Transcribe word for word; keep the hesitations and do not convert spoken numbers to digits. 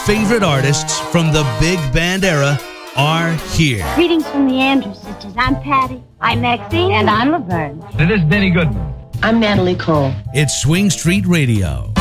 favorite artists from the big band era are here. Greetings from the Andrews Sisters. I'm Patty. I'm Maxine. And I'm Laverne. This is Benny Goodman. I'm Natalie Cole. It's Swing Street Radio.